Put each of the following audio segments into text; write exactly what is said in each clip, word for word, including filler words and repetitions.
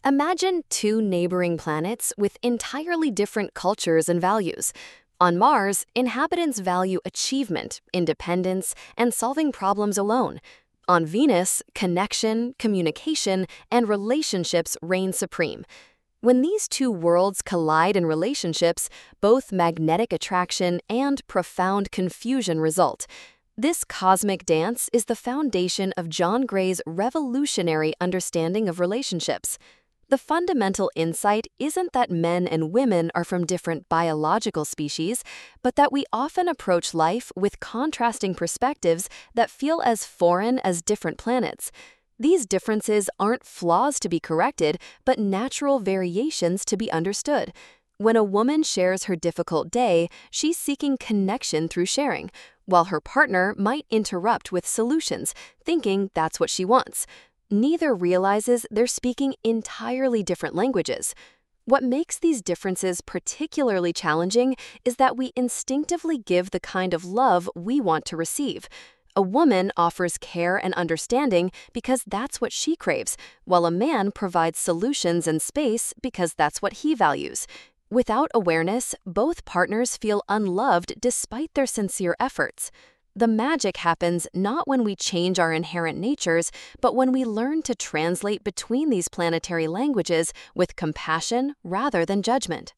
Imagine two neighboring planets with entirely different cultures and values. On Mars, inhabitants value achievement, independence, and solving problems alone. On Venus, connection, communication, and relationships reign supreme. When these two worlds collide in relationships, both magnetic attraction and profound confusion result. This cosmic dance is the foundation of John Gray's revolutionary understanding of relationships. The fundamental insight isn't that men and women are from different biological species, but that we often approach life with contrasting perspectives that feel as foreign as different planets. These differences aren't flaws to be corrected, but natural variations to be understood. When a woman shares her difficult day, she's seeking connection through sharing, while her partner might interrupt with solutions, thinking that's what she wants. Neither realizes they're speaking entirely different languages. What makes these differences particularly challenging is that we instinctively give the kind of love we want to receive. A woman offers care and understanding because that's what she craves, while a man provides solutions and space because that's what he values. Without awareness, both partners feel unloved despite their sincere efforts. The magic happens not when we change our inherent natures, but when we learn to translate between these planetary languages with compassion rather than judgment.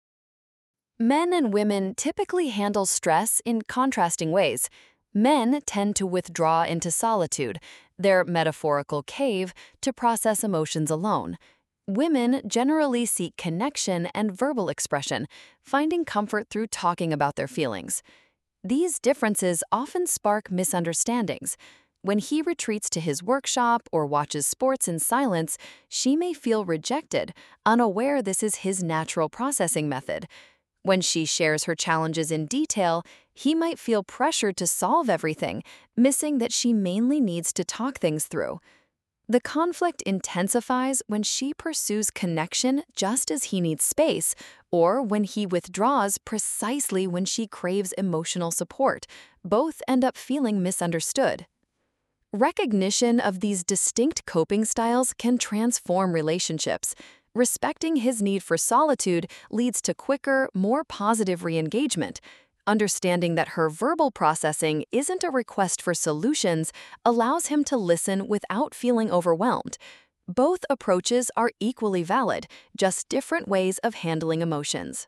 Men and women typically handle stress in contrasting ways. Men tend to withdraw into solitude, their metaphorical cave, to process emotions alone. Women generally seek connection and verbal expression, finding comfort through talking about their feelings. These differences often spark misunderstandings. When he retreats to his workshop or watches sports in silence, she may feel rejected, unaware this is his natural processing method. When she shares her challenges in detail, he might feel pressured to solve everything, missing that she mainly needs to talk things through. The conflict intensifies when she pursues connection just as he needs space, or when he withdraws precisely when she craves emotional support. Both end up feeling misunderstood. Recognition of these distinct coping styles can transform relationships. Respecting his need for solitude leads to quicker, more positive re-engagement. Understanding that her verbal processing isn't a request for solutions allows him to listen without feeling overwhelmed. Both approaches are equally valid, just different ways of handling emotions.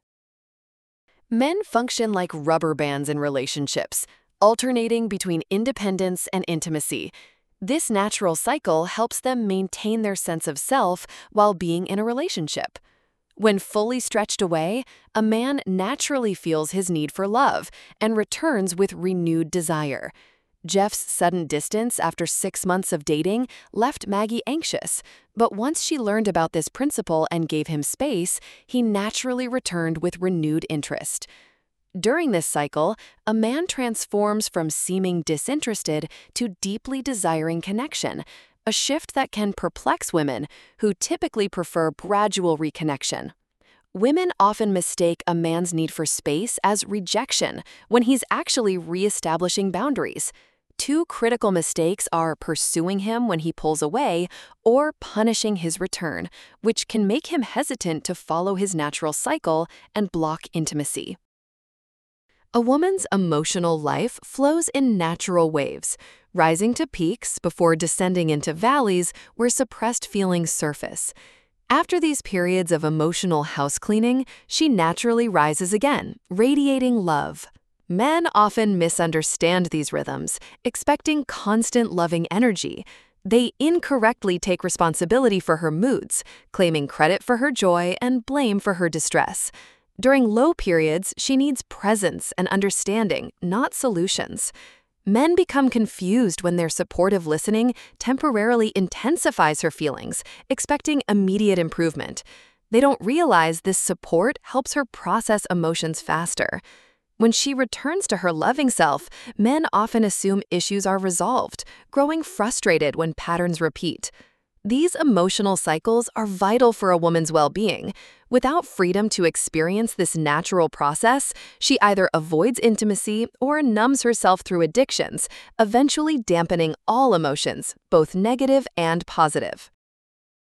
Men function like rubber bands in relationships, alternating between independence and intimacy. This natural cycle helps them maintain their sense of self while being in a relationship. When fully stretched away, a man naturally feels his need for love and returns with renewed desire. Jeff's sudden distance after six months of dating left Maggie anxious, but once she learned about this principle and gave him space, he naturally returned with renewed interest. During this cycle, a man transforms from seeming disinterested to deeply desiring connection, a shift that can perplex women, who typically prefer gradual reconnection. Women often mistake a man's need for space as rejection when he's actually reestablishing boundaries. Two critical mistakes are pursuing him when he pulls away or punishing his return, which can make him hesitant to follow his natural cycle and block intimacy. A woman's emotional life flows in natural waves, rising to peaks before descending into valleys where suppressed feelings surface. After these periods of emotional house cleaning, she naturally rises again, radiating love. Men often misunderstand these rhythms, expecting constant loving energy. They incorrectly take responsibility for her moods, claiming credit for her joy and blame for her distress. During low periods, she needs presence and understanding, not solutions. Men become confused when their supportive listening temporarily intensifies her feelings, expecting immediate improvement. They don't realize this support helps her process emotions faster. When she returns to her loving self, men often assume issues are resolved, growing frustrated when patterns repeat. These emotional cycles are vital for a woman's well-being. Without freedom to experience this natural process, she either avoids intimacy or numbs herself through addictions, eventually dampening all emotions, both negative and positive.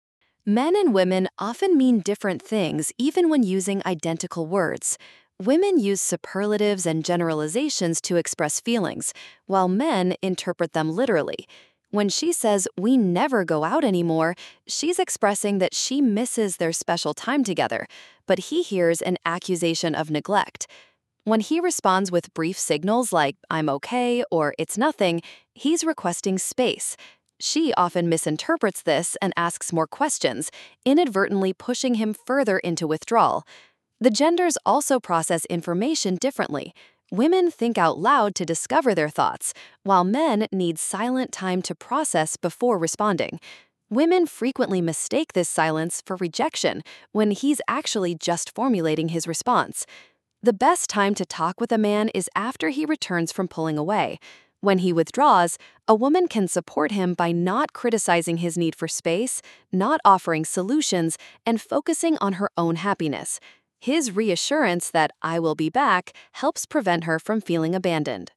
Men and women often mean different things even when using identical words. Women use superlatives and generalizations to express feelings, while men interpret them literally. When she says, "We never go out anymore," she's expressing that she misses their special time together, but he hears an accusation of neglect. When he responds with brief signals like, "I'm okay," or "It's nothing," he's requesting space. She often misinterprets this and asks more questions, inadvertently pushing him further into withdrawal. The genders also process information differently. Women think out loud to discover their thoughts, while men need silent time to process before responding. Women frequently mistake this silence for rejection when he's actually just formulating his response. The best time to talk with a man is after he returns from pulling away. When he withdraws, a woman can support him by not criticizing his need for space, not offering solutions, and focusing on her own happiness. His reassurance that "I will be back" helps prevent her from feeling abandoned.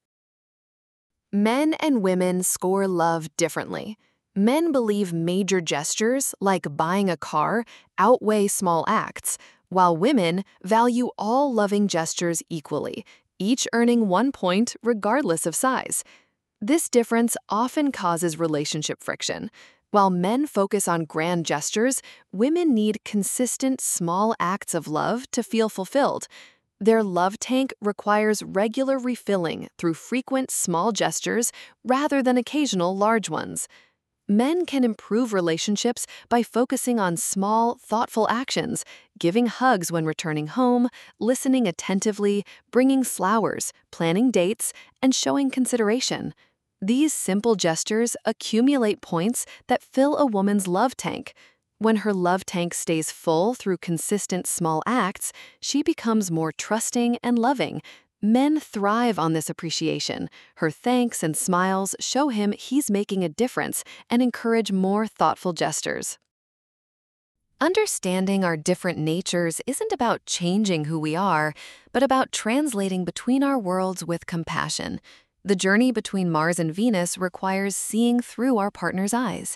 Men and women score love differently. Men believe major gestures, like buying a car, outweigh small acts, while women value all loving gestures equally, each earning one point regardless of size. This difference often causes relationship friction. While men focus on grand gestures, women need consistent small acts of love to feel fulfilled. Their love tank requires regular refilling through frequent small gestures rather than occasional large ones. Men can improve relationships by focusing on small, thoughtful actions, giving hugs when returning home, listening attentively, bringing flowers, planning dates, and showing consideration. These simple gestures accumulate points that fill a woman's love tank. When her love tank stays full through consistent small acts, she becomes more trusting and loving. Men thrive on this appreciation. Her thanks and smiles show him he's making a difference and encourage more thoughtful gestures. Understanding our different natures isn't about changing who we are, but about translating between our worlds with compassion. The journey between Mars and Venus requires seeing through our partner's eyes.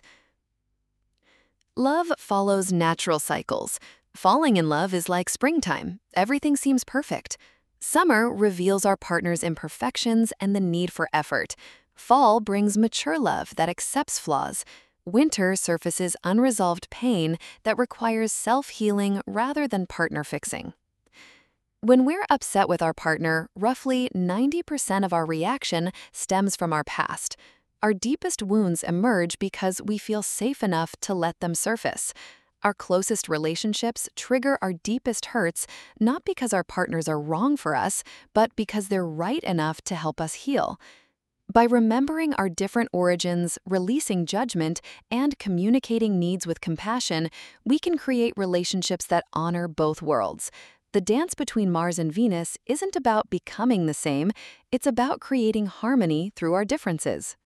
Love follows natural cycles. Falling in love is like springtime. Everything seems perfect. Summer reveals our partner's imperfections and the need for effort. Fall brings mature love that accepts flaws. Winter surfaces unresolved pain that requires self-healing rather than partner fixing. When we're upset with our partner, roughly ninety percent of our reaction stems from our past. Our deepest wounds emerge because we feel safe enough to let them surface. Our closest relationships trigger our deepest hurts, not because our partners are wrong for us, but because they're right enough to help us heal. By remembering our different origins, releasing judgment, and communicating needs with compassion, we can create relationships that honor both worlds. The dance between Mars and Venus isn't about becoming the same, it's about creating harmony through our differences.